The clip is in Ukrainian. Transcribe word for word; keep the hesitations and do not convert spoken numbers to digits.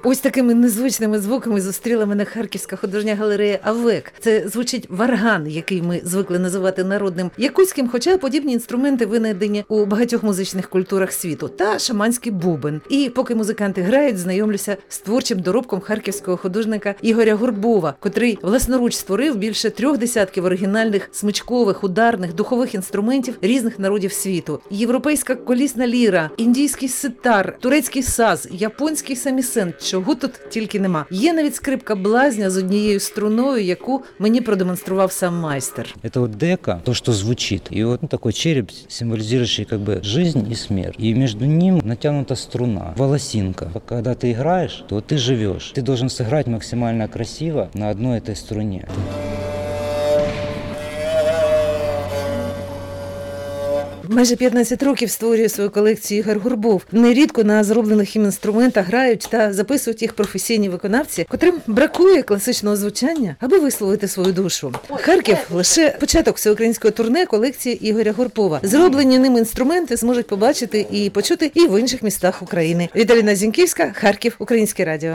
Ось такими незвичними звуками зустріла мене Харківська художня галерея «АВЕК». Це звучить варган, який ми звикли називати народним якутським, хоча подібні інструменти винайдені у багатьох музичних культурах світу, та шаманський бубен. І поки музиканти грають, знайомлюся з творчим доробком харківського художника Ігоря Горбова, котрий власноруч створив більше трьох десятків оригінальних смичкових, ударних, духових інструментів різних народів світу. Європейська колісна ліра, індійський ситар, турецький саз, японський самісен, чого тут тільки нема. Є навіть скрипка блазня з однією струною, яку мені продемонстрував сам майстер. Это вот дека, то, что звучит. И вот ну, такой череп, символизирующий как бы жизнь и смерть. И между ним натянута струна, волосинка. Когда ты играешь, то ты живешь. Ты должен сыграть максимально красиво на одной этой струне. Майже п'ятнадцять років створює свою колекцію Ігор Горбов. Нерідко на зроблених їм інструментах грають та записують їх професійні виконавці, котрим бракує класичного звучання, аби висловити свою душу. Харків – лише початок всеукраїнського турне колекції Ігоря Горбова. Зроблені ним інструменти зможуть побачити і почути і в інших містах України. Віталіна Зіньківська, Харків, Українське радіо.